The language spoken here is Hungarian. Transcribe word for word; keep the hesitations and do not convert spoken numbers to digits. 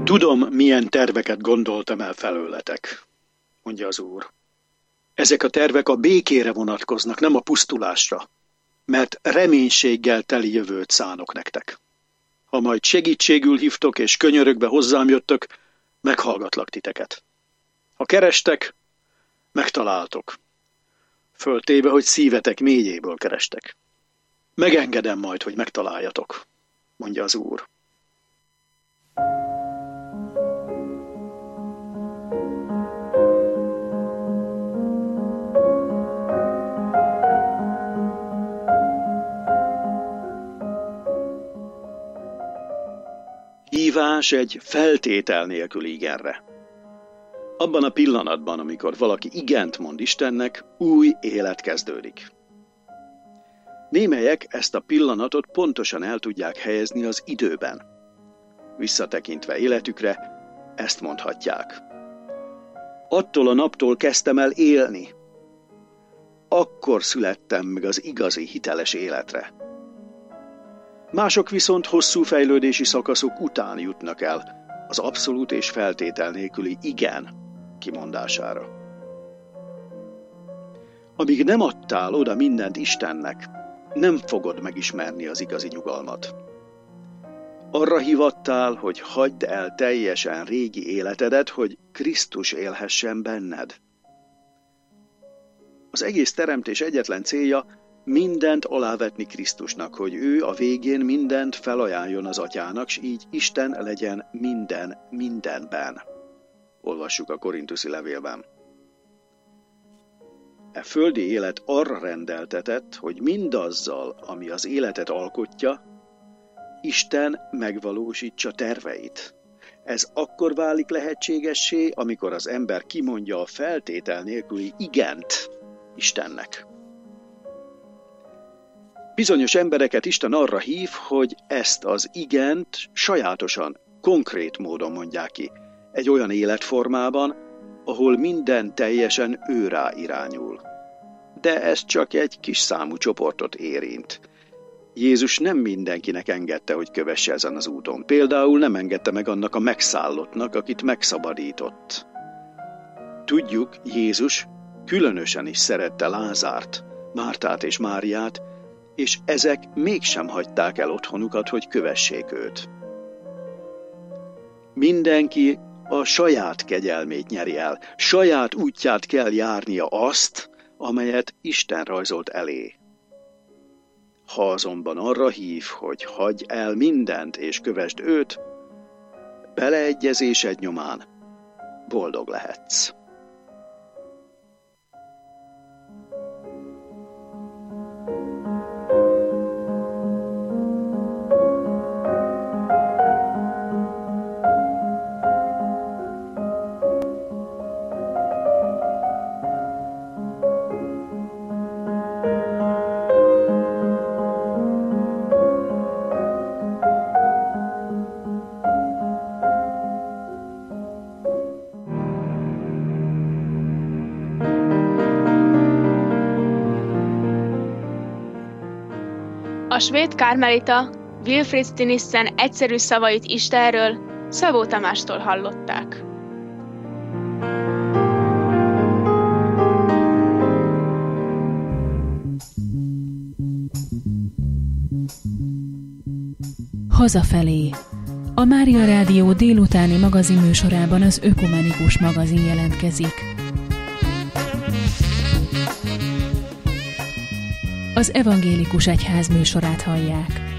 Tudom, milyen terveket gondoltam el felőletek, mondja az Úr. Ezek a tervek a békére vonatkoznak, nem a pusztulásra, mert reménységgel teli jövőt szánok nektek. Ha majd segítségül hívtok és könyörögbe hozzám jöttök, meghallgatlak titeket. Ha kerestek, megtaláltok. Föltéve, hogy szívetek mélyéből kerestek. Megengedem majd, hogy megtaláljatok, mondja az Úr. Hívás egy feltétel nélküli igenre. Abban a pillanatban, amikor valaki igent mond Istennek, új élet kezdődik. Némelyek ezt a pillanatot pontosan el tudják helyezni az időben. Visszatekintve életükre, ezt mondhatják. Attól a naptól kezdtem el élni. Akkor születtem meg az igazi, hiteles életre. Mások viszont hosszú fejlődési szakaszok után jutnak el az abszolút és feltétel nélküli igen kimondására. Amíg nem adtál oda mindent Istennek, nem fogod megismerni az igazi nyugalmat. Arra hívattál, hogy hagyd el teljesen régi életedet, hogy Krisztus élhessen benned. Az egész teremtés egyetlen célja mindent alávetni Krisztusnak, hogy ő a végén mindent felajánljon az Atyának, s így Isten legyen minden mindenben. Olvassuk a Korintuszi levélben. E földi élet arra rendeltetett, hogy mindazzal, ami az életet alkotja, Isten megvalósítsa terveit. Ez akkor válik lehetségessé, amikor az ember kimondja a feltétel nélküli igent Istennek. Bizonyos embereket Isten arra hív, hogy ezt az igent sajátosan, konkrét módon mondják ki, egy olyan életformában, ahol minden teljesen őrá irányul. De ez csak egy kis számú csoportot érint. Jézus nem mindenkinek engedte, hogy kövesse ezen az úton. Például nem engedte meg annak a megszállottnak, akit megszabadított. Tudjuk, Jézus különösen is szerette Lázárt, Mártát és Máriát, és ezek mégsem hagyták el otthonukat, hogy kövessék őt. Mindenki a saját kegyelmét nyeri el, saját útját kell járnia azt, amelyet Isten rajzolt elé. Ha azonban arra hív, hogy hagyj el mindent és kövesd őt, beleegyezésed nyomán boldog lehetsz. A svéd kármelita Wilfrid Stinissen egyszerű szavait Istenről Szabó Tamástól hallották. Hazafelé. A Mária Rádió délutáni magazinműsorában az Ökumenikus magazin jelentkezik. Az evangélikus egyház műsorát hallják.